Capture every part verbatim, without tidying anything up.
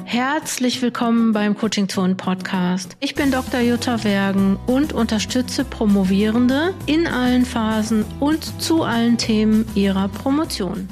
Herzlich willkommen beim Coaching Zone Podcast. Ich bin Doktor Jutta Wergen und unterstütze Promovierende in allen Phasen und zu allen Themen ihrer Promotion.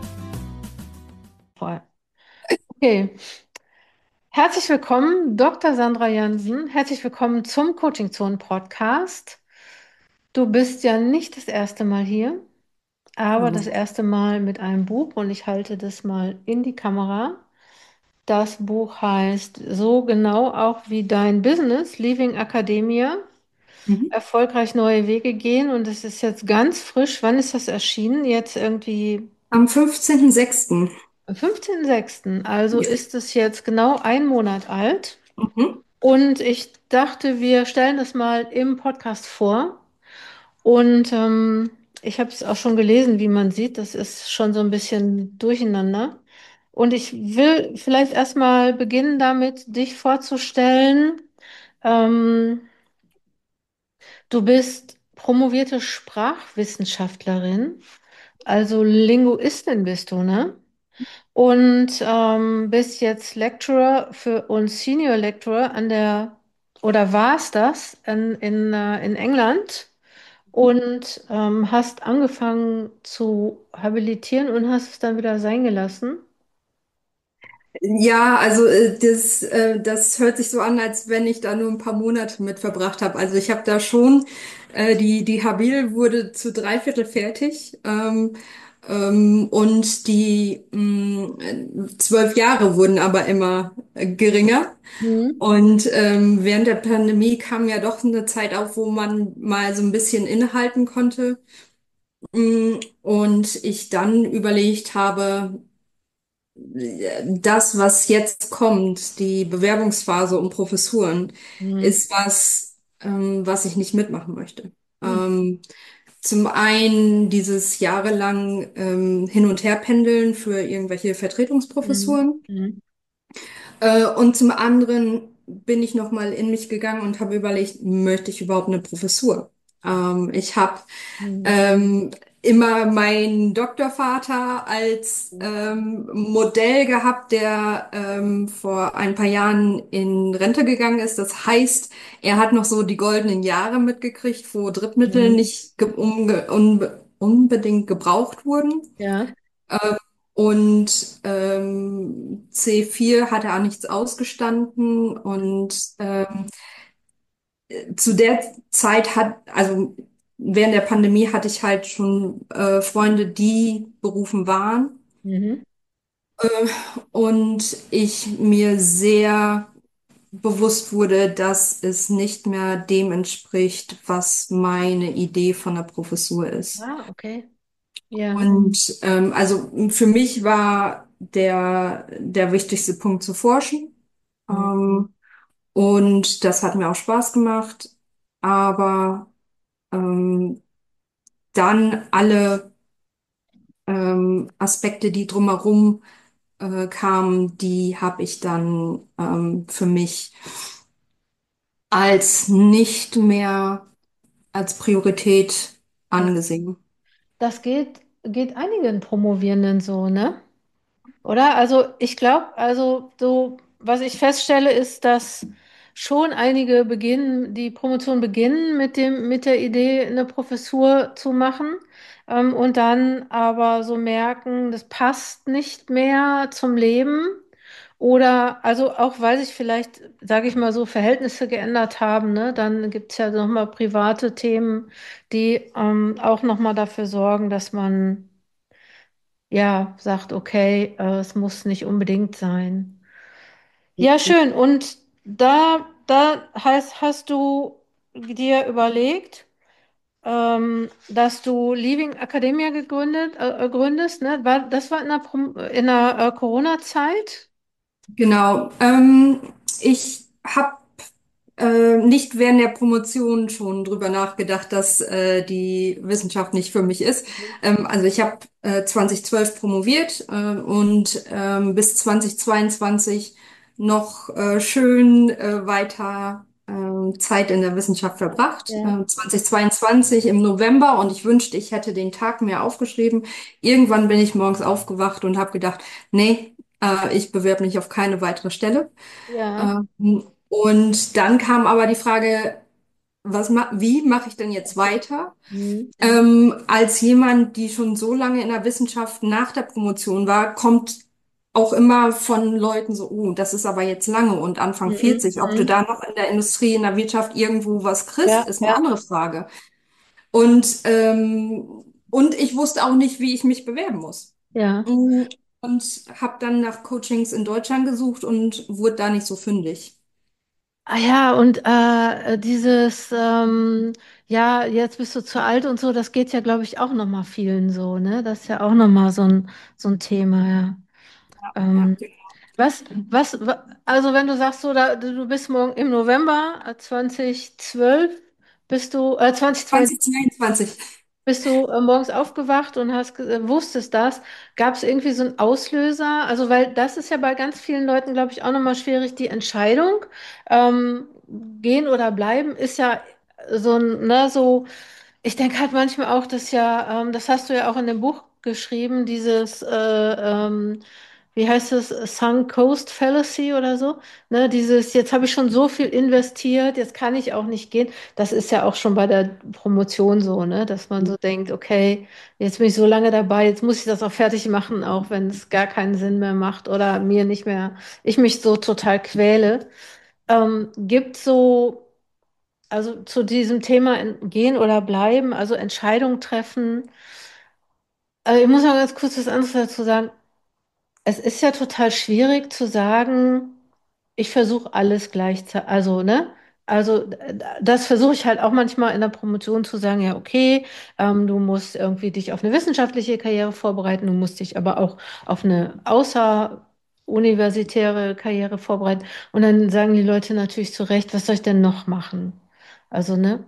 Okay. Herzlich willkommen, Doktor Sandra Jansen. Herzlich willkommen zum Coaching Zone Podcast. Du bist ja nicht das erste Mal hier, aber das erste Mal mit einem Buch und ich halte das mal in die Kamera. Das Buch heißt so genau auch wie dein Business, Leaving Academia, Mhm. erfolgreich neue Wege gehen. Und es ist jetzt ganz frisch. Wann ist das erschienen? Jetzt irgendwie Am fünfzehnten sechsten. am fünfzehnten sechsten. Also ist es jetzt genau ein Monat alt. Mhm. Und ich dachte, wir stellen das mal im Podcast vor. Und ähm, ich habe es auch schon gelesen, wie man sieht. Das ist schon so ein bisschen durcheinander. Und ich will vielleicht erstmal beginnen damit, dich vorzustellen. Ähm, Du bist promovierte Sprachwissenschaftlerin, also Linguistin bist du, ne? Und ähm, bist jetzt Lecturer für und Senior Lecturer an der, oder warst das in, in, äh, in England und ähm, hast angefangen zu habilitieren und hast es dann wieder sein gelassen. Ja, also äh, das, äh, das hört sich so an, als wenn ich da nur ein paar Monate mit verbracht habe. Also ich habe da schon, äh, die, die Habil wurde zu drei Viertel fertig, ähm, ähm, und die mh, zwölf Jahre wurden aber immer äh, geringer. Mhm. Und ähm, während der Pandemie kam ja doch eine Zeit auf, wo man mal so ein bisschen innehalten konnte. Mm, Und ich dann überlegt habe, das, was jetzt kommt, die Bewerbungsphase um Professuren, Mhm. ist was, ähm, was ich nicht mitmachen möchte. Mhm. Ähm, zum einen dieses jahrelang ähm, Hin- und Herpendeln für irgendwelche Mhm. Vertretungsprofessuren. Mhm. Äh, und zum anderen bin ich nochmal in mich gegangen und habe überlegt, möchte ich überhaupt eine Professur? Ähm, ich habe Mhm. ähm, immer meinen Doktorvater als Mhm. ähm, Modell gehabt, der ähm, vor ein paar Jahren in Rente gegangen ist. Das heißt, er hat noch so die goldenen Jahre mitgekriegt, wo Drittmittel Mhm. nicht ge umge unbe unbedingt gebraucht wurden. Ja. Ähm, und ähm, C vier hat er auch nichts ausgestanden. Und ähm, zu der Zeit hat, also während der Pandemie hatte ich halt schon äh, Freunde, die berufen waren. Mhm. Und ich mir sehr bewusst wurde, dass es nicht mehr dem entspricht, was meine Idee von der Professur ist. Ah, okay. Ja. Und ähm, also für mich war der, der wichtigste Punkt zu forschen. Mhm. Ähm, und das hat mir auch Spaß gemacht. Aber ähm, dann alle ähm, Aspekte, die drumherum äh, kamen, die habe ich dann ähm, für mich als nicht mehr als Priorität Ja. angesehen. Das geht, geht einigen Promovierenden so, ne? Oder? Also ich glaube, also so, was ich feststelle, ist, dass schon einige beginnen, die Promotion beginnen mit dem, mit der Idee, eine Professur zu machen, ähm, und dann aber so merken, das passt nicht mehr zum Leben. Oder also auch, weil sich vielleicht, sage ich mal so, Verhältnisse geändert haben, ne? Dann gibt es ja nochmal private Themen, die ähm, auch nochmal dafür sorgen, dass man ja, sagt, okay, äh, es muss nicht unbedingt sein. Ja, schön. Und da, da heißt, hast du dir überlegt, ähm, dass du Leaving Academia gegründet, äh, äh, gründest, ne? War, das war in der, Prom- in der äh, Corona-Zeit? Genau. Ähm, ich habe äh, nicht während der Promotion schon drüber nachgedacht, dass äh, die Wissenschaft nicht für mich ist. Mhm. Ähm, also ich habe äh, zwanzig zwölf promoviert äh, und ähm, bis zwanzig zweiundzwanzig noch äh, schön äh, weiter ähm, Zeit in der Wissenschaft verbracht. Ja. Äh, zwanzig zweiundzwanzig im November, und ich wünschte, ich hätte den Tag mehr aufgeschrieben. Irgendwann bin ich morgens aufgewacht und habe gedacht, nee. Äh, ich bewerbe mich auf keine weitere Stelle. Ja. Ähm, und dann kam aber die Frage, was ma wie mache ich denn jetzt weiter? Mhm. Ähm, als jemand, die schon so lange in der Wissenschaft nach der Promotion war, kommt auch immer von Leuten so, oh, das ist aber jetzt lange und Anfang Mhm. vierzig. Ob du Mhm. da noch in der Industrie, in der Wirtschaft irgendwo was kriegst, Ja, ist eine ja, andere Frage. Und, ähm, und ich wusste auch nicht, wie ich mich bewerben muss. ja. Mm, Und habe dann nach Coachings in Deutschland gesucht und wurde da nicht so fündig. Ah ja, und äh, dieses, ähm, ja, jetzt bist du zu alt und so, das geht ja, glaube ich, auch nochmal vielen so, ne? Das ist ja auch nochmal so ein, so ein Thema, ja. Ja, Ähm, was, was, wa- also wenn du sagst so, da, du bist morgen im November äh, zweitausendzwölf, bist du, äh, zweitausendzweiundzwanzig, zwanzig zweiundzwanzig. bist du äh, morgens aufgewacht und hast, ge- äh, wusstest das? Gab es irgendwie so einen Auslöser? Also, weil das ist ja bei ganz vielen Leuten, glaube ich, auch nochmal schwierig, die Entscheidung, ähm, gehen oder bleiben, ist ja so ein, ne, so, ich denke halt manchmal auch, dass ja, ähm, das hast du ja auch in dem Buch geschrieben, dieses, äh, ähm, wie heißt es, Sunk Cost Fallacy oder so, ne, dieses, jetzt habe ich schon so viel investiert, jetzt kann ich auch nicht gehen. Das ist ja auch schon bei der Promotion so, ne, dass man so denkt, okay, jetzt bin ich so lange dabei, jetzt muss ich das auch fertig machen, auch wenn es gar keinen Sinn mehr macht oder mir nicht mehr, ich mich so total quäle. Ähm, gibt so, also zu diesem Thema in- gehen oder bleiben, also Entscheidungen treffen. Also ich muss mal ganz kurz was anderes dazu sagen. Es ist ja total schwierig zu sagen, ich versuche alles gleichzeitig, also, ne? Also, d- das versuche ich halt auch manchmal in der Promotion zu sagen, ja, okay, ähm, du musst irgendwie dich auf eine wissenschaftliche Karriere vorbereiten, du musst dich aber auch auf eine außeruniversitäre Karriere vorbereiten. Und dann sagen die Leute natürlich zu Recht, was soll ich denn noch machen? Also, ne?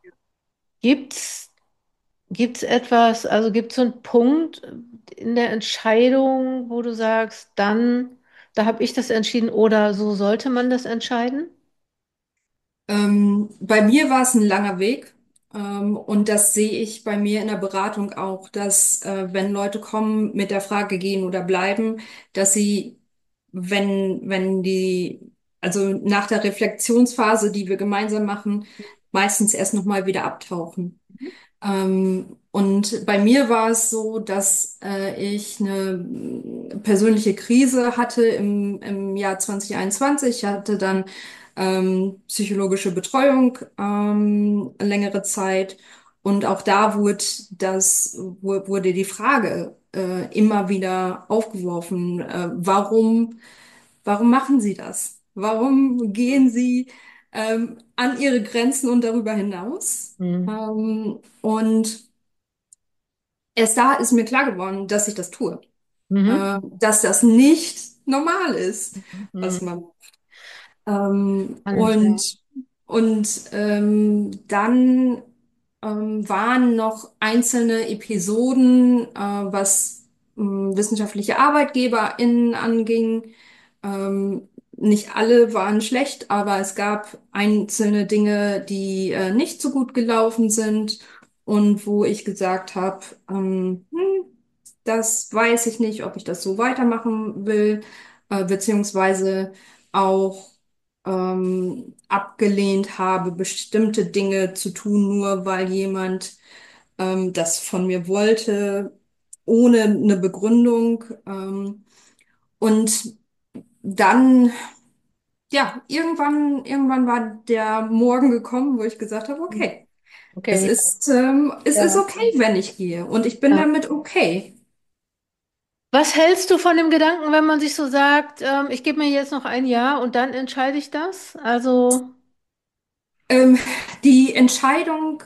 Gibt's Gibt es etwas, also gibt es so einen Punkt in der Entscheidung, wo du sagst, dann, da habe ich das entschieden oder so sollte man das entscheiden? Ähm, bei mir war es ein langer Weg. Ähm, und das sehe ich bei mir in der Beratung auch, dass äh, wenn Leute kommen mit der Frage gehen oder bleiben, dass sie, wenn, wenn die, also nach der Reflexionsphase, die wir gemeinsam machen, meistens erst nochmal wieder abtauchen. Ähm, und bei mir war es so, dass äh, ich eine mm, persönliche Krise hatte im, im Jahr zwanzig einundzwanzig. Ich hatte dann ähm, psychologische Betreuung ähm, längere Zeit. Und auch da wurde das, wu- wurde die Frage äh, immer wieder aufgeworfen, äh, warum, warum machen Sie das? Warum gehen Sie ähm, an Ihre Grenzen und darüber hinaus? Mhm. Ähm, und erst da ist mir klar geworden, dass ich das tue. Mhm. Äh, dass das nicht normal ist, was Mhm. man. Ähm, Spannend, ja. und und ähm, dann ähm, waren noch einzelne Episoden, äh, was ähm, wissenschaftliche ArbeitgeberInnen anging. Ähm, nicht alle waren schlecht, aber es gab einzelne Dinge, die äh, nicht so gut gelaufen sind und wo ich gesagt habe, ähm, hm, das weiß ich nicht, ob ich das so weitermachen will, äh, beziehungsweise auch ähm, abgelehnt habe, bestimmte Dinge zu tun, nur weil jemand ähm, das von mir wollte, ohne eine Begründung. Ähm, und dann, ja, irgendwann, irgendwann war der Morgen gekommen, wo ich gesagt habe, okay, es Okay, ist, ähm, es ist ja. okay, wenn ich gehe. Und ich bin Ja. damit okay. Was hältst du von dem Gedanken, wenn man sich so sagt, ähm, ich gebe mir jetzt noch ein Jahr und dann entscheide ich das? Also, Ähm, die Entscheidung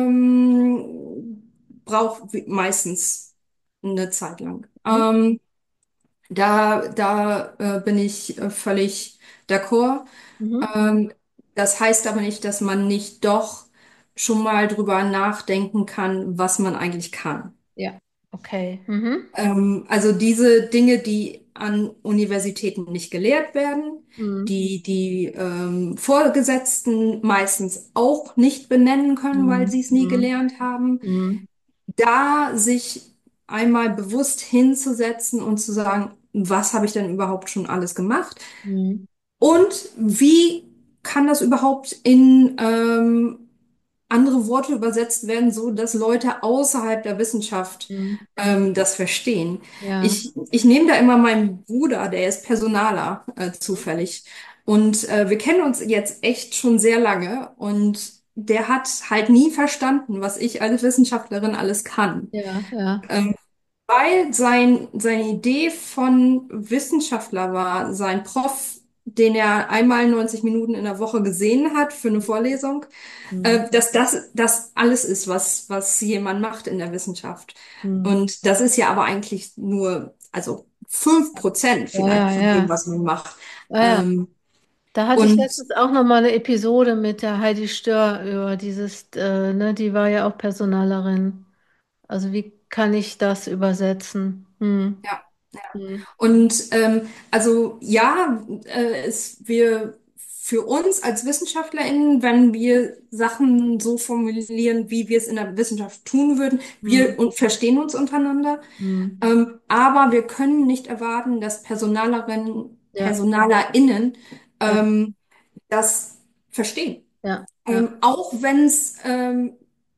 ähm, braucht wie- meistens eine Zeit lang. mhm. Ähm, da da äh, bin ich äh, völlig d'accord. Mhm. Ähm, das heißt aber nicht, dass man nicht doch schon mal drüber nachdenken kann, was man eigentlich kann. Ja, okay. Mhm. Ähm, also diese Dinge, die an Universitäten nicht gelehrt werden, Mhm. die die ähm, Vorgesetzten meistens auch nicht benennen können, weil Mhm. sie es nie Mhm. gelernt haben, Mhm. da sich einmal bewusst hinzusetzen und zu sagen, was habe ich denn überhaupt schon alles gemacht? Mhm. Und wie kann das überhaupt in ähm, andere Worte übersetzt werden, so dass Leute außerhalb der Wissenschaft Mhm. Mhm. ähm, das verstehen? Ja. Ich, ich nehme da immer meinen Bruder, der ist Personaler, äh, zufällig. Und äh, wir kennen uns jetzt echt schon sehr lange und der hat halt nie verstanden, was ich als Wissenschaftlerin alles kann. Ja, ja. Ähm, Weil sein, seine Idee von Wissenschaftler war, sein Prof, den er einmal neunzig Minuten in der Woche gesehen hat für eine Vorlesung, Mhm. äh, dass das, das alles ist, was, was jemand macht in der Wissenschaft. Mhm. Und das ist ja aber eigentlich nur, also fünf Prozent Ja, ja, vielleicht von dem, ja. was man macht. Ja, ja. Ähm, Da hatte ich und letztens auch noch mal eine Episode mit der Heidi Stör über dieses, äh, ne, die war ja auch Personalerin. Also wie kann ich das übersetzen? Hm. ja. Hm. Und ähm, also ja, äh, es, wir für uns als WissenschaftlerInnen, wenn wir Sachen so formulieren, wie wir es in der Wissenschaft tun würden, Hm. wir und verstehen uns untereinander. Hm. Ähm, aber wir können nicht erwarten, dass Personalerinnen, Ja, PersonalerInnen ja, ähm, das verstehen. ja, ja. Ähm, auch wenn es ähm,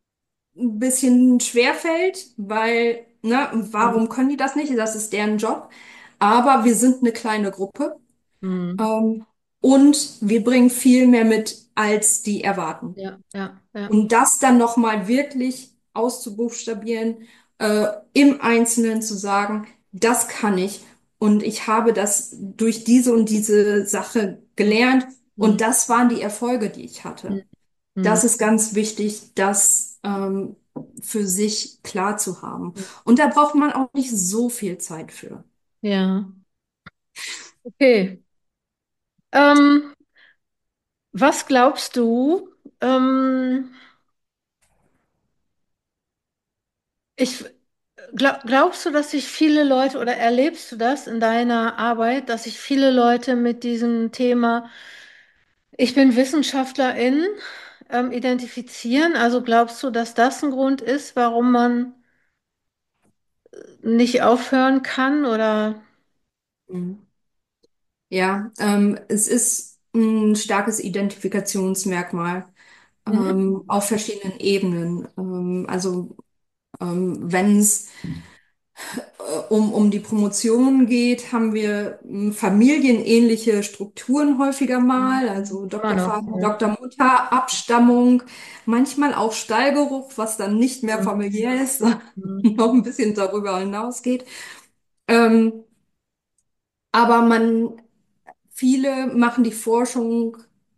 ein bisschen schwer fällt, weil, ne, Hm. warum können die das nicht? Das ist deren Job. Aber wir sind eine kleine Gruppe, Hm. ähm, und wir bringen viel mehr mit, als die erwarten. Ja, ja, ja. Und das dann nochmal wirklich auszubuchstabieren, äh, im Einzelnen zu sagen, das kann ich und ich habe das durch diese und diese Sache Hm. gelernt und Hm. das waren die Erfolge, die ich Hm. hatte. Hm. Das ist ganz wichtig, das ähm, für sich klar zu haben. Und da braucht man auch nicht so viel Zeit für. Ja, okay. Ähm, was glaubst du? Ähm, ich glaub, glaubst du, dass sich viele Leute oder erlebst du das in deiner Arbeit, dass sich viele Leute mit diesem Thema Ich bin Wissenschaftlerin ähm, identifizieren? Also glaubst du, dass das ein Grund ist, warum man nicht aufhören kann oder? Mhm. Ja, ähm, es ist ein starkes Identifikationsmerkmal, Mhm. ähm, auf verschiedenen Ebenen. Ähm, also ähm, wenn es äh, um, um die Promotion geht, haben wir ähm, familienähnliche Strukturen häufiger Mhm. mal, also Immer Doktor noch. Vater, Ja. Doktor Mutter, Abstammung, manchmal auch Stallgeruch, was dann nicht mehr Mhm. familiär ist, sondern Mhm. noch ein bisschen darüber hinausgeht. Ähm, aber man Viele machen die Forschung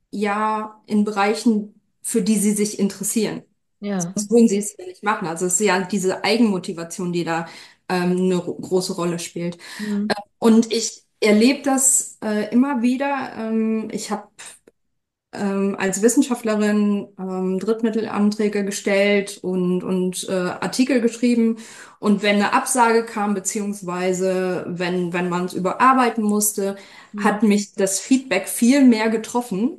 ja in Bereichen, für die sie sich interessieren. Ja. Sonst würden sie es ja nicht machen. Also es ist ja diese Eigenmotivation, die da ähm, eine ro- große Rolle spielt. Mhm. Und ich erlebe das äh, immer wieder. Ähm, ich habe ähm, als Wissenschaftlerin ähm, Drittmittelanträge gestellt und, und äh, Artikel geschrieben. Und wenn eine Absage kam, beziehungsweise wenn, wenn man es überarbeiten musste, Mhm. hat mich das Feedback viel mehr getroffen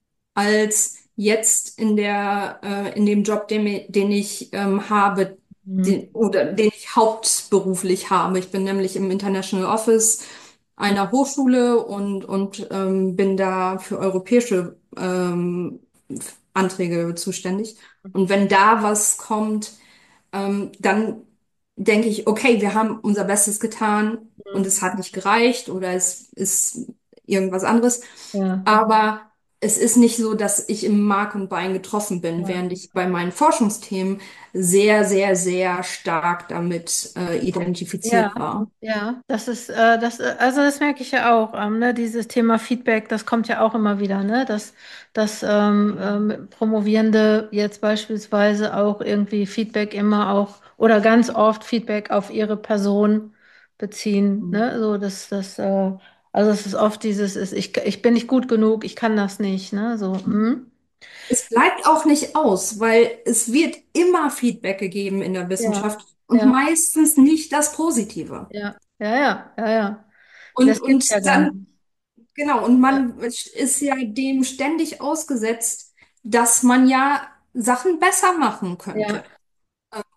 als jetzt in der, äh, in dem Job, den, mi- den ich ähm, habe, Mhm. den, oder den ich hauptberuflich habe. Ich bin nämlich im International Office einer Hochschule und, und ähm, bin da für europäische ähm, Anträge zuständig. Und wenn da was kommt, ähm, dann denke ich, okay, wir haben unser Bestes getan und Mhm. es hat nicht gereicht oder es ist irgendwas anderes. Ja. Aber es ist nicht so, dass ich im Mark und Bein getroffen bin, Ja. während ich bei meinen Forschungsthemen sehr, sehr, sehr stark damit äh, Ja, identifiziert war. ja, das ist, äh, das, äh, also das merke ich ja auch, ähm, ne, dieses Thema Feedback, das kommt ja auch immer wieder, ne, dass, dass ähm, ähm, Promovierende jetzt beispielsweise auch irgendwie Feedback immer auch oder ganz oft Feedback auf ihre Person beziehen, ne, so dass das, äh, also es ist oft dieses, ist, ich, ich bin nicht gut genug, ich kann das nicht, ne, so, hm? Es bleibt auch nicht aus, weil es wird immer Feedback gegeben in der Ja, Wissenschaft und ja, meistens nicht das Positive. ja, ja, ja, ja, ja, Und, das gibt's ja und gar dann, nicht. genau, und Ja, man ist ja dem ständig ausgesetzt, dass man ja Sachen besser machen ja, könnte.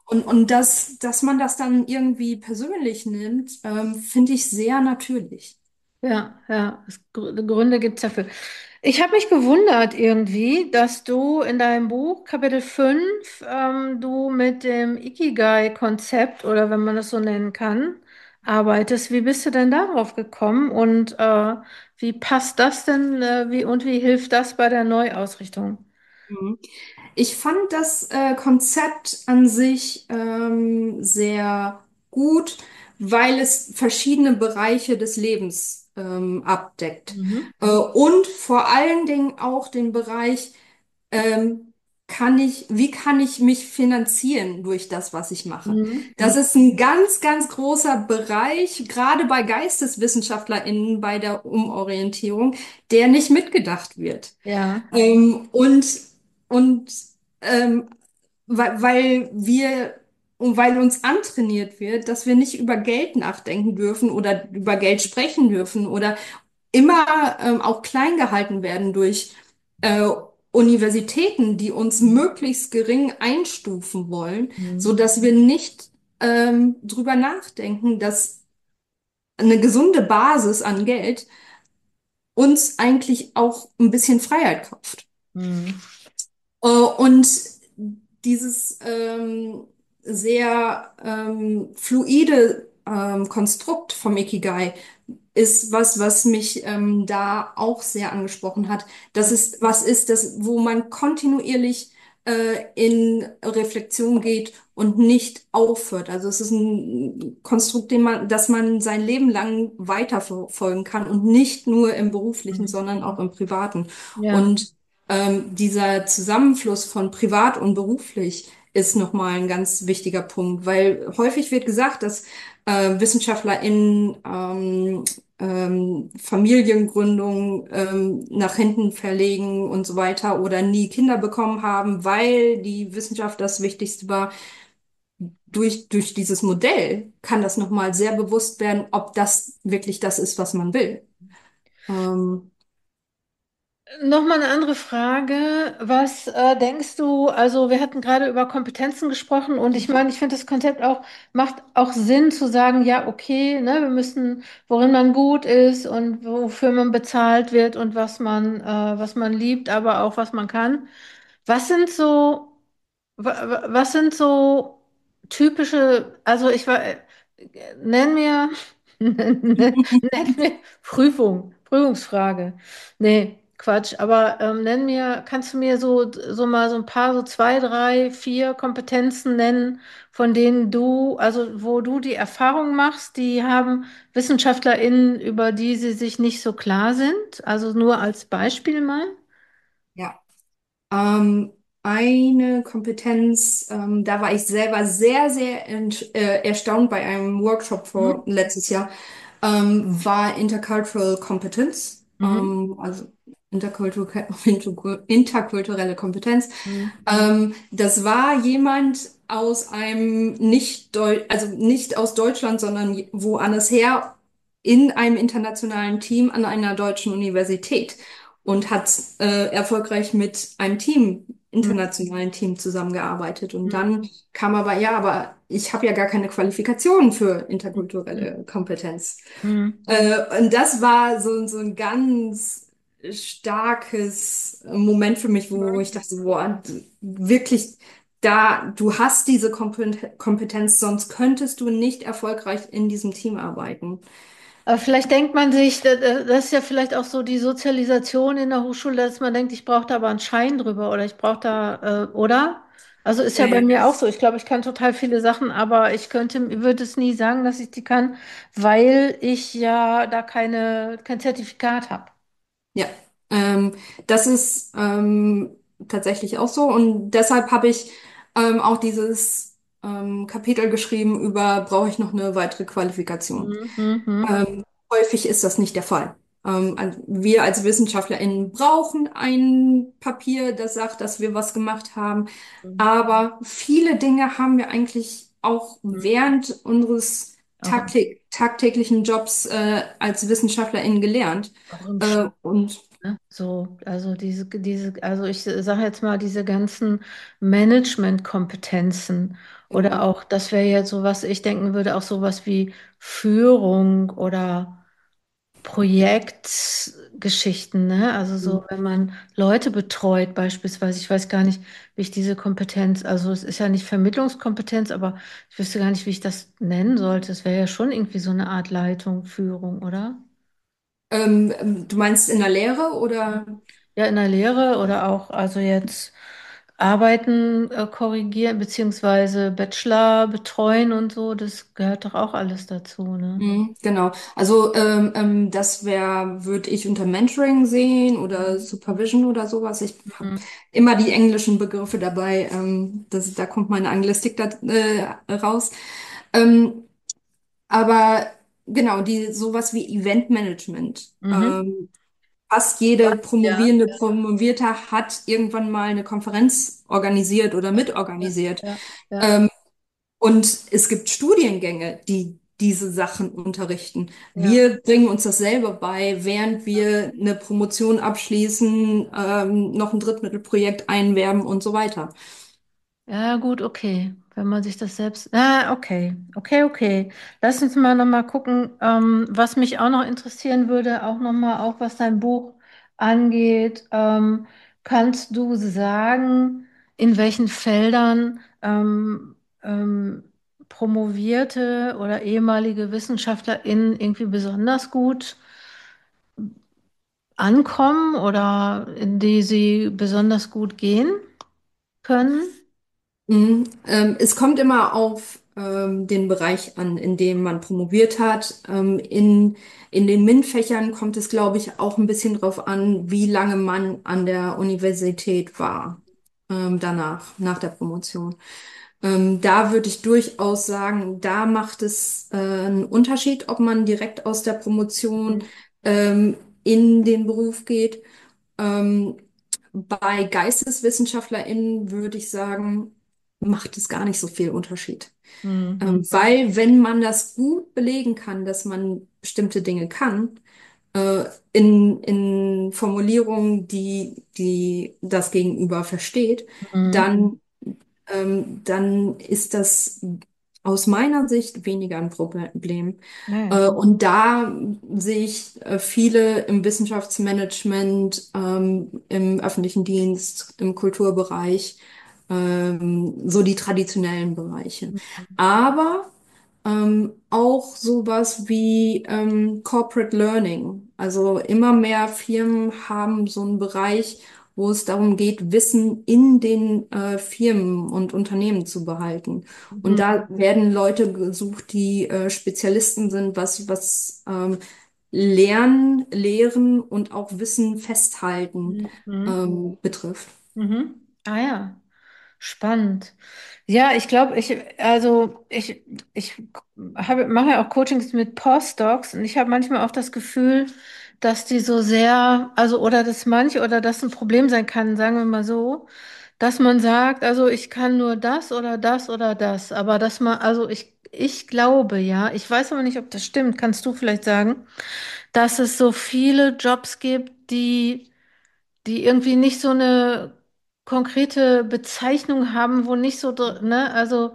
Und, und das, dass man das dann irgendwie persönlich nimmt, ähm, finde ich sehr natürlich. Ja, ja, es, Gr- Gründe gibt's dafür. Ich habe mich gewundert irgendwie, dass du in deinem Buch Kapitel fünf ähm, du mit dem Ikigai-Konzept oder wenn man das so nennen kann, arbeitest. Wie bist du denn darauf gekommen und äh, wie passt das denn äh, wie, und wie hilft das bei der Neuausrichtung? Mhm. Ich fand das äh, Konzept an sich ähm, sehr gut, weil es verschiedene Bereiche des Lebens ähm, abdeckt. Mhm. Äh, und vor allen Dingen auch den Bereich, ähm, kann ich, wie kann ich mich finanzieren durch das, was ich mache? Mhm. Das ist ein ganz, ganz großer Bereich, gerade bei GeisteswissenschaftlerInnen bei der Umorientierung, der nicht mitgedacht wird. Ja. Ähm, und und ähm, weil, weil wir und weil uns antrainiert wird, dass wir nicht über Geld nachdenken dürfen oder über Geld sprechen dürfen oder immer ähm, auch klein gehalten werden durch äh, Universitäten, die uns möglichst gering einstufen wollen, so Mhm. dass wir nicht ähm, drüber nachdenken, dass eine gesunde Basis an Geld uns eigentlich auch ein bisschen Freiheit kauft. Mhm. Äh, Und dieses ähm, sehr ähm, fluide ähm, Konstrukt vom Ikigai ist was, was mich ähm, da auch sehr angesprochen hat. Das ist was ist, das, wo man kontinuierlich äh, in Reflexion geht und nicht aufhört. Also es ist ein Konstrukt, den man, das man sein Leben lang weiterverfolgen kann und nicht nur im beruflichen, Mhm. sondern auch im privaten. Ja. Und ähm, dieser Zusammenfluss von privat und beruflich ist nochmal ein ganz wichtiger Punkt, weil häufig wird gesagt, dass äh, WissenschaftlerInnen ähm, ähm, Familiengründung ähm, nach hinten verlegen und so weiter oder nie Kinder bekommen haben, weil die Wissenschaft das Wichtigste war. Durch, durch dieses Modell kann das nochmal sehr bewusst werden, ob das wirklich das ist, was man will. Ähm, Nochmal eine andere Frage. Was äh, denkst du, also wir hatten gerade über Kompetenzen gesprochen und ich meine, ich finde das Konzept auch, macht auch Sinn zu sagen, ja, okay, ne, wir müssen, worin man gut ist und wofür man bezahlt wird und was man, äh, was man liebt, aber auch was man kann. Was sind so Wa- wa- Was sind so typische, also ich war, äh, nenn mir, nenn mir Prüfung, Prüfungsfrage. Nee, Quatsch, aber ähm, nenn mir, kannst du mir so, so mal so ein paar, so zwei, drei, vier Kompetenzen nennen, von denen du, also wo du die Erfahrung machst, die haben WissenschaftlerInnen, über die sie sich nicht so klar sind? Also nur als Beispiel mal. ja. Ähm, eine Kompetenz, ähm, da war ich selber sehr, sehr ent, äh, erstaunt bei einem Workshop vor Mhm. letztes Jahr, ähm, war Intercultural Competence, Mhm. ähm, also interkultur interkulturelle Kompetenz. Mhm. Ähm, das war jemand aus einem nicht Deu also nicht aus Deutschland, sondern woanders her in einem internationalen Team an einer deutschen Universität und hat äh, erfolgreich mit einem Team, Mhm. internationalen Team zusammengearbeitet. Und Mhm. dann kam aber, ja, aber ich habe ja gar keine Qualifikation für Mhm. interkulturelle Kompetenz. Mhm. Äh, und das war so, so ein ganz starkes Moment für mich, wo ich dachte, boah, wirklich, da, du hast diese Kompet- Kompetenz, sonst könntest du nicht erfolgreich in diesem Team arbeiten. Aber vielleicht denkt man sich, da- da- das ist ja vielleicht auch so die Sozialisation in der Hochschule, dass man denkt, ich brauche da aber einen Schein drüber oder ich brauche da, äh, oder? Also ist Ja, ja bei ja. mir auch so. Ich glaube, ich kann total viele Sachen, aber ich könnte, würde es nie sagen, dass ich die kann, weil ich ja da keine, kein Zertifikat habe. Ja, ähm, das ist ähm, tatsächlich auch so und deshalb habe ich ähm, auch dieses ähm, Kapitel geschrieben über, brauche ich noch eine weitere Qualifikation? Mhm. Mhm. Ähm, häufig ist das nicht der Fall. Ähm, also wir als WissenschaftlerInnen brauchen ein Papier, das sagt, dass wir was gemacht haben, Mhm. aber viele Dinge haben wir eigentlich auch Mhm. während unseres Auch im, tagtä tagtäglichen Jobs äh, als WissenschaftlerInnen gelernt. auch im Äh, Studium. und Ne? So, also diese, diese, also ich sage jetzt mal diese ganzen Management-Kompetenzen oder Genau. auch, das wäre jetzt so was, ich denken würde, auch sowas wie Führung oder Projektgeschichten, ne? Also so, wenn man Leute betreut beispielsweise, ich weiß gar nicht, wie ich diese Kompetenz, also es ist ja nicht Vermittlungskompetenz, aber ich wüsste gar nicht, wie ich das nennen sollte. Es wäre ja schon irgendwie so eine Art Leitung, Führung, oder? Ähm, ähm, du meinst in der Lehre oder? Ja, in der Lehre oder auch, also jetzt Arbeiten äh, korrigieren, beziehungsweise Bachelor betreuen und so, das gehört doch auch alles dazu, ne? Mhm, genau. Also ähm, ähm, das wäre, würde ich unter Mentoring sehen oder Mhm. Supervision oder sowas. Ich habe Mhm. immer die englischen Begriffe dabei. Ähm, das, da kommt meine Anglistik da, äh, raus. Ähm, aber genau, die sowas wie Eventmanagement. Mhm. Ähm, fast jede Ja, Promovierende, Promovierter hat irgendwann mal eine Konferenz organisiert oder ja, mitorganisiert. ja, ja, Ähm, und es gibt Studiengänge, die diese Sachen unterrichten. ja. Wir bringen uns das selber bei, während wir eine Promotion abschließen, ähm, noch ein Drittmittelprojekt einwerben und so weiter. Ja, gut, okay. Wenn man sich das selbst. Ah, okay. Okay, okay. Lass uns mal nochmal gucken, ähm, was mich auch noch interessieren würde, auch nochmal, auch was dein Buch angeht. Ähm, kannst du sagen, in welchen Feldern ähm, ähm, promovierte oder ehemalige WissenschaftlerInnen irgendwie besonders gut ankommen oder in die sie besonders gut gehen können? Mhm. Ähm, es kommt immer auf ähm, den Bereich an, in dem man promoviert hat. Ähm, in, in den MINT-Fächern kommt es, glaube ich, auch ein bisschen drauf an, wie lange man an der Universität war, ähm, danach, nach der Promotion. Ähm, da würde ich durchaus sagen, da macht es äh, einen Unterschied, ob man direkt aus der Promotion ähm, in den Beruf geht. Ähm, bei GeisteswissenschaftlerInnen würde ich sagen, macht es gar nicht so viel Unterschied. Mhm. Ähm, weil wenn man das gut belegen kann, dass man bestimmte Dinge kann, äh, in, in Formulierungen, die, die das Gegenüber versteht, Mhm. dann ähm, dann ist das aus meiner Sicht weniger ein Problem. Ja. Äh, und da sehe ich äh, viele im Wissenschaftsmanagement, ähm, im öffentlichen Dienst, im Kulturbereich, ähm, so die traditionellen Bereiche. Aber ähm, auch sowas wie ähm, Corporate Learning. Also immer mehr Firmen haben so einen Bereich, wo es darum geht, Wissen in den äh, Firmen und Unternehmen zu behalten. Und Mhm. da werden Leute gesucht, die äh, Spezialisten sind, was, was ähm, Lernen, Lehren und auch Wissen festhalten Mhm. ähm, betrifft. Mhm. Ah ja, spannend. Ja, ich glaube, ich, also ich, ich habe, mache ja auch Coachings mit Postdocs und ich habe manchmal auch das Gefühl, dass die so sehr, also oder dass manche oder das ein Problem sein kann, sagen wir mal so, dass man sagt, also ich kann nur das oder das oder das, aber dass man, also ich, ich glaube ja, ich weiß aber nicht, ob das stimmt, kannst du vielleicht sagen, dass es so viele Jobs gibt, die die irgendwie nicht so eine konkrete Bezeichnung haben, wo nicht so, dr- ne, also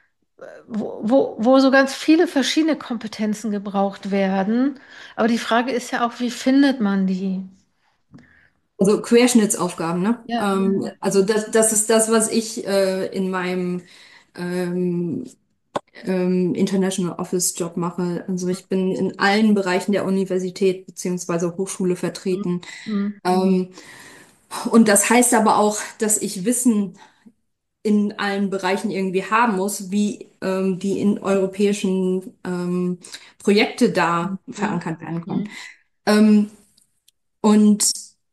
wo, wo, wo so ganz viele verschiedene Kompetenzen gebraucht werden. Aber die Frage ist ja auch, wie findet man die? Also Querschnittsaufgaben, ne? Ja, Ähm, genau. also das, das ist das, was ich äh, in meinem ähm, ähm, International Office Job mache. Also ich bin in allen Bereichen der Universität beziehungsweise Hochschule vertreten. Mhm. Ähm, und das heißt aber auch, dass ich Wissen in allen Bereichen irgendwie haben muss, wie ähm, die in europäischen ähm, Projekte da Mhm. verankert werden können. Mhm. Ähm, und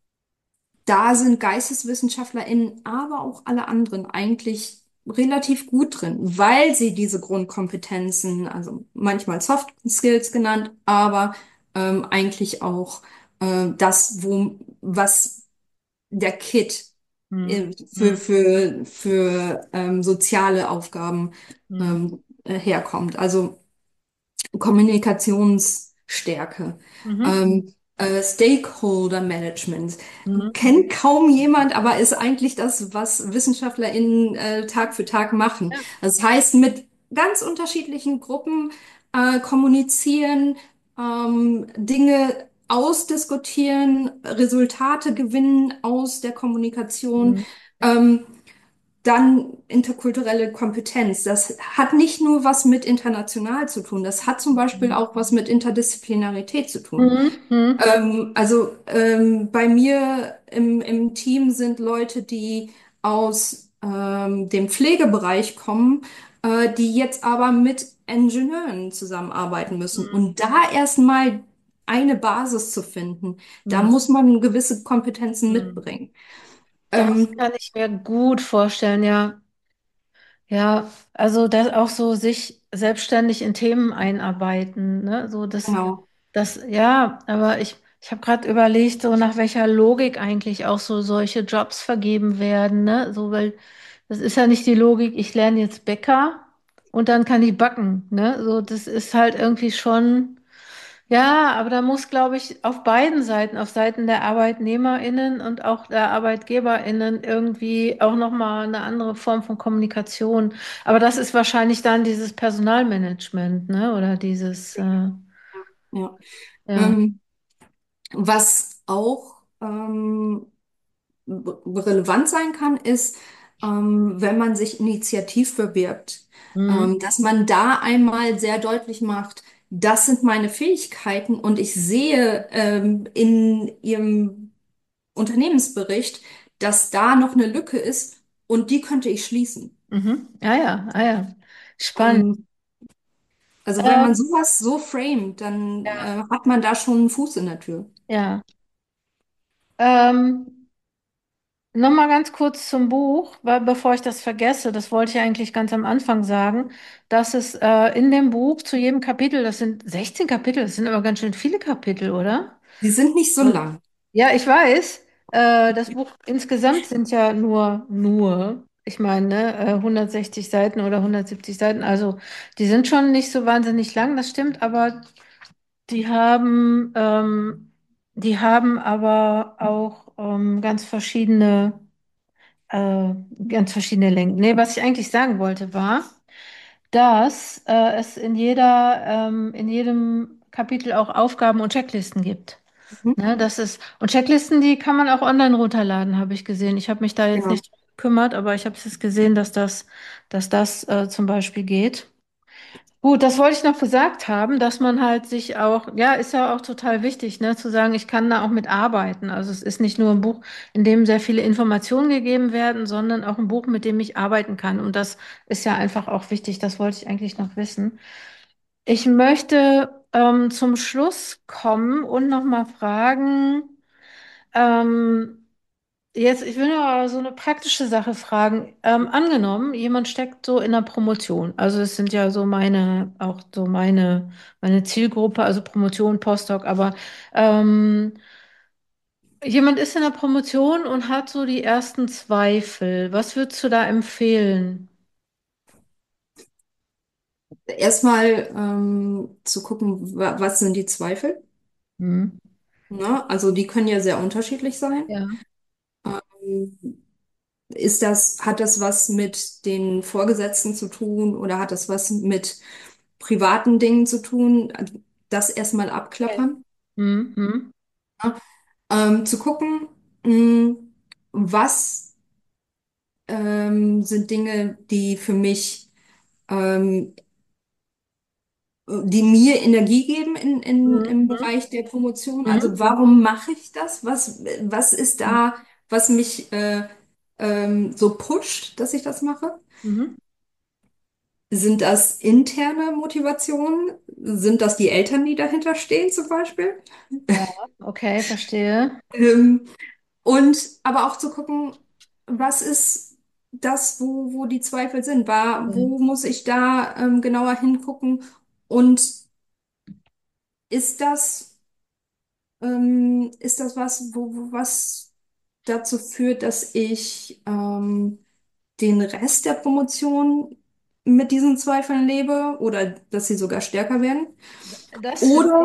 da sind GeisteswissenschaftlerInnen, aber auch alle anderen eigentlich relativ gut drin, weil sie diese Grundkompetenzen, also manchmal Soft Skills genannt, aber ähm, eigentlich auch äh, das, wo, was der Kit Mhm. äh, für, Mhm. für, für ähm, soziale Aufgaben Mhm. ähm, äh, herkommt. Also Kommunikationsstärke. Mhm. Ähm, Äh, Stakeholder Management. Mhm. Kennt kaum jemand, aber ist eigentlich das, was WissenschaftlerInnen äh, Tag für Tag machen. Ja. Das heißt, mit ganz unterschiedlichen Gruppen äh, kommunizieren, ähm, Dinge ausdiskutieren, Resultate gewinnen aus der Kommunikation. Mhm. Ähm, Dann interkulturelle Kompetenz. Das hat nicht nur was mit international zu tun, das hat zum Beispiel auch was mit Interdisziplinarität zu tun. Mhm. Mhm. Ähm, also ähm, bei mir im, im Team sind Leute, die aus ähm, dem Pflegebereich kommen, äh, die jetzt aber mit Ingenieuren zusammenarbeiten müssen. Und da erstmal eine Basis zu finden, da Mhm. muss man gewisse Kompetenzen Mhm. mitbringen. Das Ähm, kann ich mir gut vorstellen, ja. Ja, also das auch so sich selbstständig in Themen einarbeiten, ne? So das, genau. das, ja, aber ich, ich habe gerade überlegt, so nach welcher Logik eigentlich auch so solche Jobs vergeben werden, ne? So, weil das ist ja nicht die Logik, ich lerne jetzt Bäcker und dann kann ich backen, ne? So, das ist halt irgendwie schon. Ja, aber da muss, glaube ich, auf beiden Seiten, auf Seiten der ArbeitnehmerInnen und auch der ArbeitgeberInnen irgendwie auch nochmal eine andere Form von Kommunikation. Aber das ist wahrscheinlich dann dieses Personalmanagement, ne? Oder dieses, äh, Ja. ja. Ähm, Was auch ähm, be- relevant sein kann, ist, ähm, wenn man sich initiativ bewirbt, Mhm. ähm, dass man da einmal sehr deutlich macht, das sind meine Fähigkeiten und ich sehe ähm, in Ihrem Unternehmensbericht, dass da noch eine Lücke ist und die könnte ich schließen. Mhm. Ah ja, ah ja. Spannend. Ähm, also wenn man Ähm, sowas so framet, dann ja, äh, hat man da schon einen Fuß in der Tür. ja. Ähm, Nochmal ganz kurz zum Buch, weil bevor ich das vergesse, das wollte ich eigentlich ganz am Anfang sagen, dass es äh, in dem Buch zu jedem Kapitel, das sind sechzehn Kapitel, das sind aber ganz schön viele Kapitel, oder? Die sind nicht so lang. Ja, ich weiß. Äh, das Buch insgesamt sind ja nur, nur, ich meine, ne, äh, hundertsechzig Seiten oder hundertsiebzig Seiten, also die sind schon nicht so wahnsinnig lang, das stimmt, aber die haben, ähm, die haben aber auch ähm, ganz verschiedene äh, ganz verschiedene Längen. Nee, was ich eigentlich sagen wollte war, dass äh, es in jeder, ähm, in jedem Kapitel auch Aufgaben und Checklisten gibt. Mhm. Ne, das ist, und Checklisten, die kann man auch online runterladen, habe ich gesehen. Ich habe mich da jetzt Genau. nicht drum gekümmert, aber ich habe es gesehen, dass das, dass das äh, zum Beispiel geht. Gut, das wollte ich noch gesagt haben, dass man halt sich auch, ja, ist ja auch total wichtig, ne, zu sagen, ich kann da auch mit arbeiten. Also es ist nicht nur ein Buch, in dem sehr viele Informationen gegeben werden, sondern auch ein Buch, mit dem ich arbeiten kann. Und das ist ja einfach auch wichtig. Das wollte ich eigentlich noch wissen. Ich möchte ähm, zum Schluss kommen und noch mal fragen, ähm, jetzt, ich will nur so eine praktische Sache fragen. Ähm, angenommen, jemand steckt so in der Promotion. Also es sind ja so meine, auch so meine, meine Zielgruppe, also Promotion, Postdoc, aber ähm, jemand ist in der Promotion und hat so die ersten Zweifel. Was würdest du da empfehlen? Erstmal ähm, zu gucken, wa was sind die Zweifel? Hm? Ne? Also die können ja sehr unterschiedlich sein. Ja. Ähm, Ist das, hat das was mit den Vorgesetzten zu tun oder hat das was mit privaten Dingen zu tun? Das erstmal Okay. abklappern. Hm, hm, Ne? Ähm, zu gucken, mh, was ähm, sind Dinge, die für mich ähm, die mir Energie geben in, in, hm, im hm, Bereich der Promotion. Also hm, warum mache ich das? Was, was ist hm, da, was mich äh, ähm, so pusht, dass ich das mache? hm. Sind das interne Motivationen? Sind das die Eltern, die dahinter stehen zum Beispiel? Ja, okay, verstehe. Ähm, und aber auch zu gucken, was ist das, wo, wo die Zweifel sind? War, Hm. wo muss ich da ähm, genauer hingucken? Und ist das Ähm, ist das was, wo, wo was dazu führt, dass ich ähm, den Rest der Promotion mit diesen Zweifeln lebe oder dass sie sogar stärker werden? Das Oder, vielleicht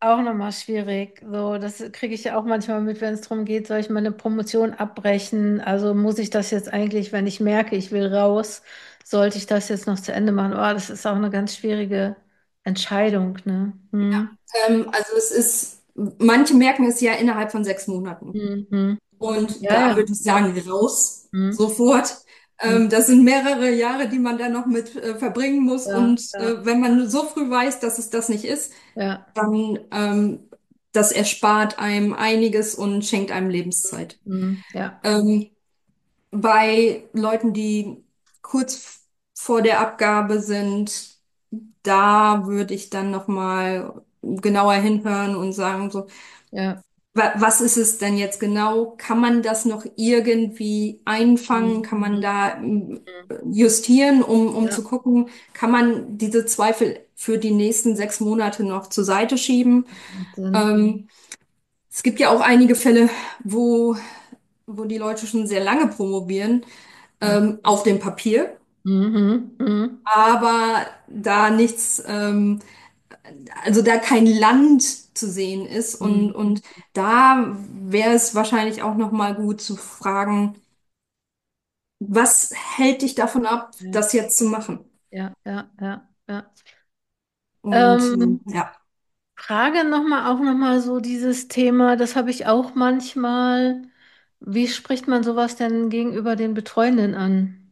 auch nochmal schwierig. So, das kriege ich ja auch manchmal mit, wenn es darum geht, soll ich meine Promotion abbrechen? Also muss ich das jetzt eigentlich, wenn ich merke, ich will raus, sollte ich das jetzt noch zu Ende machen? Oh, das ist auch eine ganz schwierige Entscheidung, ne? Hm. Ähm, also es ist, manche merken es ja innerhalb von sechs Monaten. Hm, hm. Und Ja, ja, da würde ich ja. sagen, raus, Hm, sofort. hm. Ähm, das sind mehrere Jahre, die man da noch mit äh, verbringen muss. Ja, Und ja, äh, wenn man so früh weiß, dass es das nicht ist, ja. dann ähm, das erspart einem einiges und schenkt einem Lebenszeit. Hm, ja, Ähm, bei Leuten, die kurz vor der Abgabe sind, da würde ich dann noch mal genauer hinhören und sagen so, ja. wa- was ist es denn jetzt genau? Kann man das noch irgendwie einfangen? Hm, Kann man hm, da mm, hm. justieren, um, um Ja, zu gucken, kann man diese Zweifel für die nächsten sechs Monate noch zur Seite schieben? macht Sinn. Ähm, Es gibt ja auch einige Fälle, wo, wo die Leute schon sehr lange promovieren, Hm. ähm, auf dem Papier, Mhm, mhm. aber da nichts, ähm, also da kein Land zu sehen ist und, Mhm. und da wäre es wahrscheinlich auch noch mal gut zu fragen, was hält dich davon ab, Ja, das jetzt zu machen? ja, ja, ja, ja. Und ähm, Ähm, ja, Frage nochmal, auch nochmal so dieses Thema, das habe ich auch manchmal. Wie spricht man sowas denn gegenüber den Betreuenden an?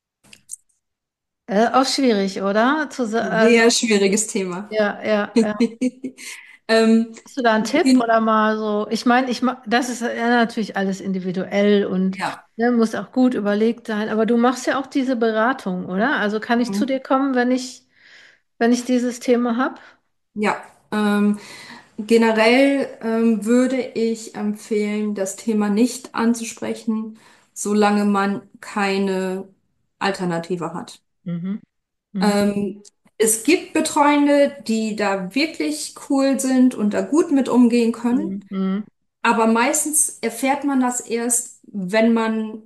Äh, auch schwierig, oder? Zu, sa- also, sehr schwieriges Thema. ja, ja, ja. Ähm, Hast du da einen Tipp in, oder mal so? Ich meine, ich ma- das ist ja natürlich alles individuell und ja. ne, muss auch gut überlegt sein. Aber du machst ja auch diese Beratung, oder? Also kann ich zu dir kommen, wenn ich, wenn ich dieses Thema habe? Ja, ähm, generell ähm, würde ich empfehlen, das Thema nicht anzusprechen, solange man keine Alternative hat. Mhm. Mhm. Ähm, Es gibt Betreuende, die da wirklich cool sind und da gut mit umgehen können, Mhm. Mhm. aber meistens erfährt man das erst, wenn man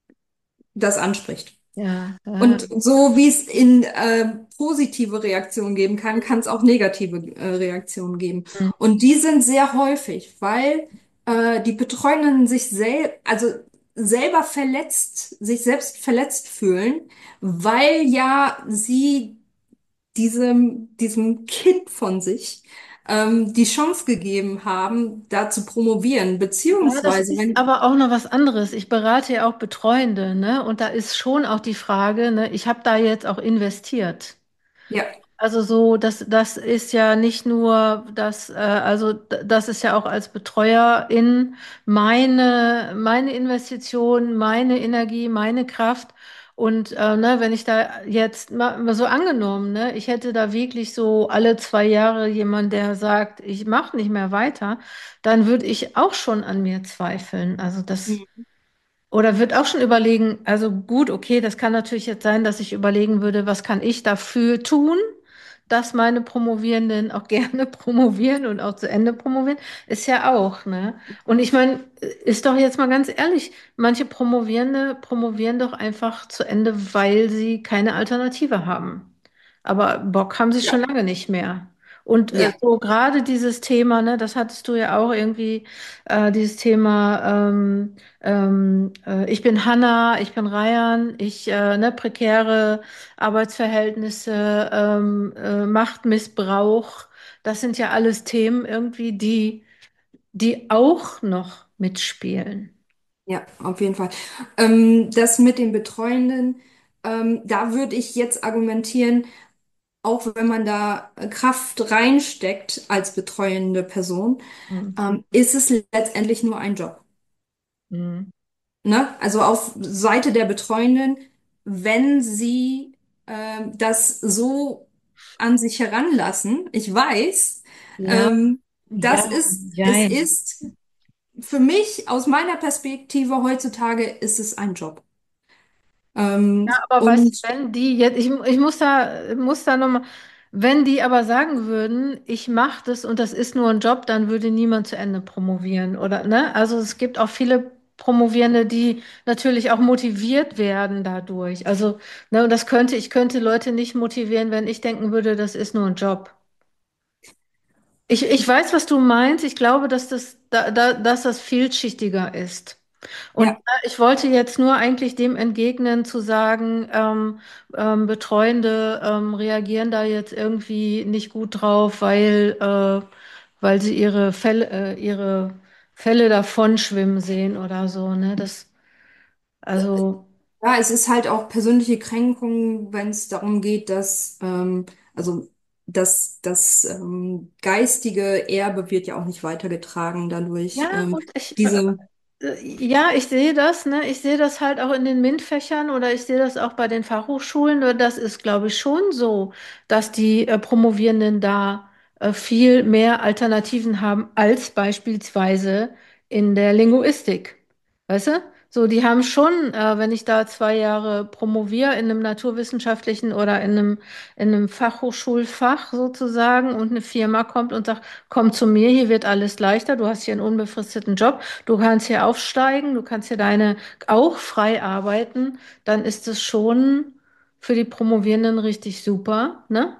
das anspricht. Ja, ja. Und so wie es in äh, positive Reaktionen geben kann, kann es auch negative äh, Reaktionen geben. Mhm. Und die sind sehr häufig, weil äh, die Betreuenden sich sel also selber verletzt, sich selbst verletzt fühlen, weil ja sie diesem, diesem Kind von sich ähm, die Chance gegeben haben, da zu promovieren, Ja, das beziehungsweise ist wenn, aber auch noch was anderes. Ich berate ja auch Betreuende, ne? Und da ist schon auch die Frage, ne? Ich habe da jetzt auch investiert. ja, Also so, das, das ist ja nicht nur das, äh, also d- das ist ja auch als Betreuerin meine, meine Investition, meine Energie, meine Kraft. Und äh, ne, wenn ich da jetzt mal, mal so angenommen, ne, ich hätte da wirklich so alle zwei Jahre jemand, der sagt, ich mache nicht mehr weiter, dann würde ich auch schon an mir zweifeln. Also das Mhm. oder wird auch schon überlegen, also gut, okay, das kann natürlich jetzt sein, dass ich überlegen würde, was kann ich dafür tun, dass meine Promovierenden auch gerne promovieren und auch zu Ende promovieren, ist ja auch, ne? Und ich meine, ist doch jetzt mal ganz ehrlich, manche Promovierende promovieren doch einfach zu Ende, weil sie keine Alternative haben. Aber Bock haben sie ja, schon lange nicht mehr. Und äh, ja, so gerade dieses Thema, ne, das hattest du ja auch irgendwie, äh, dieses Thema, ähm, ähm, äh, ich bin Hanna, ich bin Rayan, ich, äh, ne, prekäre Arbeitsverhältnisse, ähm, äh, Machtmissbrauch, das sind ja alles Themen irgendwie, die, die auch noch mitspielen. ja, auf jeden Fall. Ähm, das mit den Betreuenden, ähm, da würde ich jetzt argumentieren, auch wenn man da Kraft reinsteckt als betreuende Person, Hm, ähm, ist es letztendlich nur ein Job. hm. Ne? Also auf Seite der Betreuenden, wenn sie ähm, das so an sich heranlassen, ich weiß, Ja, ähm, das ja, ist, es jein. ist für mich aus meiner Perspektive heutzutage ist es ein Job. Ähm, Ja, aber weißt du, und wenn die jetzt, ich, ich muss da, muss da nochmal, wenn die aber sagen würden, ich mache das und das ist nur ein Job, dann würde niemand zu Ende promovieren, oder, ne? Also es gibt auch viele Promovierende, die natürlich auch motiviert werden dadurch. Also, ne, und das könnte, ich könnte Leute nicht motivieren, wenn ich denken würde, das ist nur ein Job. Ich, ich weiß, was du meinst. Ich glaube, dass das, da, da, dass das vielschichtiger ist. Und Ja, äh, ich wollte jetzt nur eigentlich dem entgegnen, zu sagen, ähm, ähm, Betreuende ähm, reagieren da jetzt irgendwie nicht gut drauf, weil, äh, weil sie ihre Fälle, äh, ihre Fälle davon schwimmen sehen oder so, ne? Das, also, ja, es ist halt auch persönliche Kränkung, wenn es darum geht, dass, ähm, also das, das ähm, geistige Erbe wird ja auch nicht weitergetragen dadurch. ja, Ähm, und ich, äh, diese, Äh, Ja, ich sehe das, ne? Ich sehe das halt auch in den MINT-Fächern oder ich sehe das auch bei den Fachhochschulen. Nur das ist, glaube ich, schon so, dass die äh, Promovierenden da äh, viel mehr Alternativen haben als beispielsweise in der Linguistik. Weißt du? So, die haben schon, äh, wenn ich da zwei Jahre promoviere in einem naturwissenschaftlichen oder in einem, in einem Fachhochschulfach sozusagen und eine Firma kommt und sagt, komm zu mir, hier wird alles leichter, du hast hier einen unbefristeten Job. Du kannst hier aufsteigen, du kannst hier deine auch frei arbeiten, dann ist es schon für die Promovierenden richtig super, ne?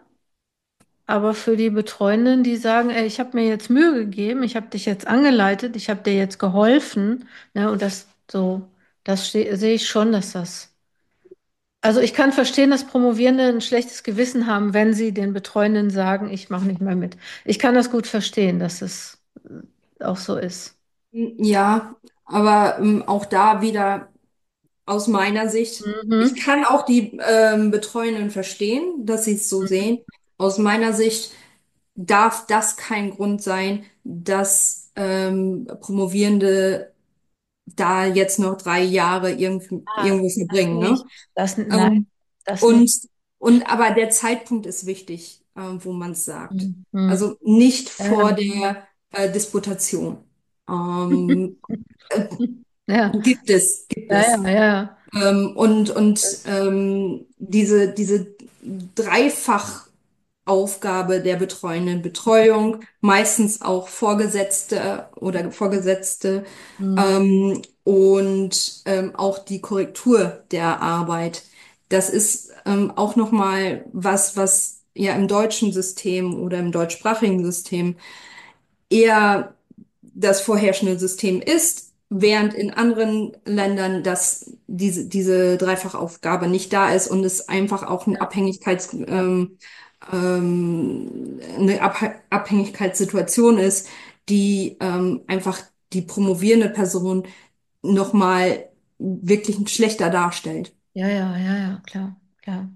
Aber für die Betreuenden, die sagen, ey, ich habe mir jetzt Mühe gegeben, ich habe dich jetzt angeleitet, ich habe dir jetzt geholfen, ne? Und das so, das ste- sehe ich schon, dass das. Also ich kann verstehen, dass Promovierende ein schlechtes Gewissen haben, wenn sie den Betreuenden sagen, ich mache nicht mehr mit. Ich kann das gut verstehen, dass es auch so ist. ja, aber ähm, auch da wieder aus meiner Sicht, ich Mhm. kann auch die ähm, Betreuenden verstehen, dass sie es so Mhm. sehen. Aus meiner Sicht darf das kein Grund sein, dass ähm, Promovierende da jetzt noch drei Jahre irgend, Ah, irgendwo das verbringen, ne? nicht. Das, nein, Ähm, das nicht. und, und aber der Zeitpunkt ist wichtig, ähm, wo man es sagt. Mhm. Also nicht vor Ja. der äh, Disputation. Ähm, äh, Ja, gibt es, gibt ja, es. ja, ja. Ähm, und und Das, ähm, diese, diese Dreifachaufgabe der betreuenden Betreuung, meistens auch Vorgesetzte oder Vorgesetzte, mhm. ähm, und ähm, auch die Korrektur der Arbeit. Das ist ähm, auch nochmal was, was ja im deutschen System oder im deutschsprachigen System eher das vorherrschende System ist, während in anderen Ländern das, diese, diese Dreifachaufgabe nicht da ist und es einfach auch eine Ja, Abhängigkeits, ja, ähm, ähm, eine Abh Abhängigkeitssituation ist, die ähm, einfach die promovierende Person nochmal wirklich schlechter darstellt. ja, ja, ja, ja, klar, klar.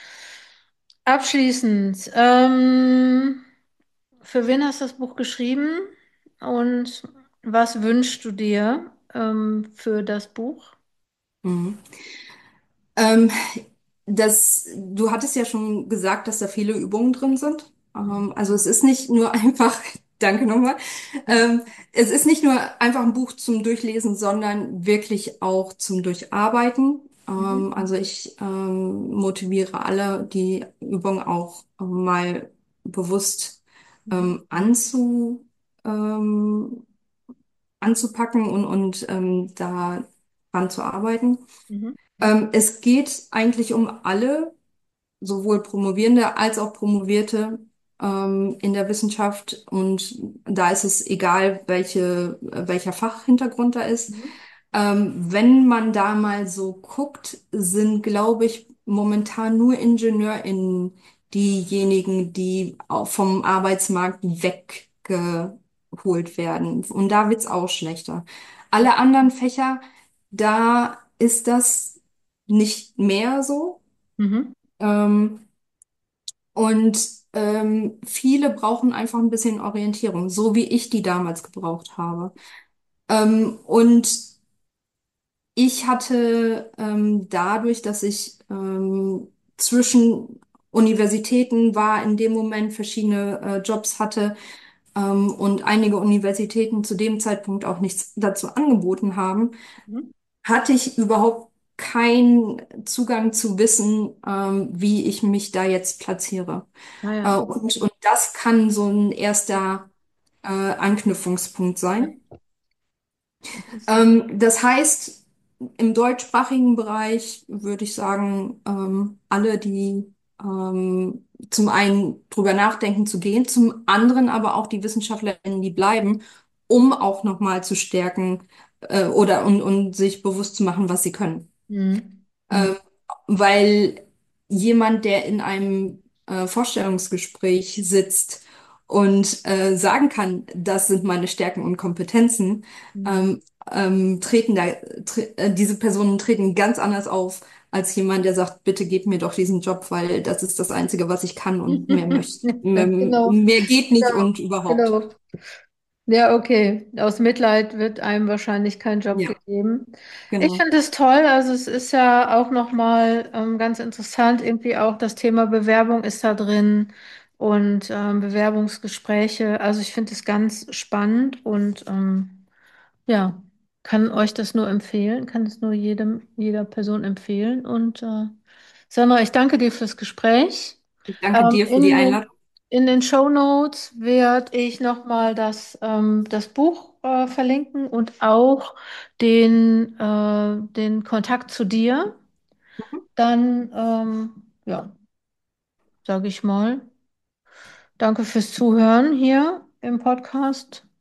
Abschließend, ähm, für wen hast du das Buch geschrieben und was wünschst du dir ähm, für das Buch? Mhm. Ähm, das, du hattest ja schon gesagt, dass da viele Übungen drin sind. Ähm, also es ist nicht nur einfach, danke nochmal, Ja. ähm, es ist nicht nur einfach ein Buch zum Durchlesen, sondern wirklich auch zum Durcharbeiten. Mhm. Ähm, also ich ähm, motiviere alle, die Übung auch ähm, mal bewusst Mhm. ähm, anzu, ähm, anzupacken und, und ähm, daran zu arbeiten. Mhm. Ähm, es geht eigentlich um alle, sowohl Promovierende als auch Promovierte ähm, in der Wissenschaft. Und da ist es egal, welche, welcher Fachhintergrund da ist. Mhm. Ähm, wenn man da mal so guckt, sind, glaube ich, momentan nur IngenieurInnen diejenigen, die auch vom Arbeitsmarkt weggeholt werden. Und da wird's auch schlechter. Alle anderen Fächer, da ist das nicht mehr so. Mhm. Ähm, und ähm, viele brauchen einfach ein bisschen Orientierung, so wie ich die damals gebraucht habe. Ähm, und ich hatte ähm, dadurch, dass ich ähm, zwischen Universitäten war, in dem Moment verschiedene äh, Jobs hatte ähm, und einige Universitäten zu dem Zeitpunkt auch nichts dazu angeboten haben, Mhm. hatte ich überhaupt keinen Zugang zu Wissen, ähm, wie ich mich da jetzt platziere. Äh, Naja. und, und das kann so ein erster äh, Anknüpfungspunkt sein. Interessant. Ähm, das heißt, im deutschsprachigen Bereich würde ich sagen, ähm, alle, die ähm, zum einen drüber nachdenken zu gehen, zum anderen aber auch die Wissenschaftlerinnen, die bleiben, um auch nochmal zu stärken, äh, oder und, und sich bewusst zu machen, was sie können. Mhm. Mhm. Ähm, Weil jemand, der in einem äh, Vorstellungsgespräch sitzt und äh, sagen kann, das sind meine Stärken und Kompetenzen, Mhm. ähm, ähm, treten da, tre äh, diese Personen treten ganz anders auf als jemand, der sagt, bitte gib mir doch diesen Job, weil das ist das Einzige, was ich kann und mehr möchte, Ja, mehr, genau, mehr geht nicht genau, und überhaupt. genau. Ja, okay. Aus Mitleid wird einem wahrscheinlich kein Job Ja, gegeben. Ich genau. finde es toll. Also es ist ja auch nochmal ähm, ganz interessant. Irgendwie auch das Thema Bewerbung ist da drin und ähm, Bewerbungsgespräche. Also ich finde es ganz spannend und ähm, ja, kann euch das nur empfehlen, kann es nur jedem, jeder Person empfehlen. Und äh, Sandra, ich danke dir fürs Gespräch. Ich danke Ähm, dir für die in den, Einladung. in den Shownotes werde ich nochmal das, ähm, das Buch äh, verlinken und auch den, äh, den Kontakt zu dir. Dann, ähm, ja, sage ich mal, danke fürs Zuhören hier im Podcast.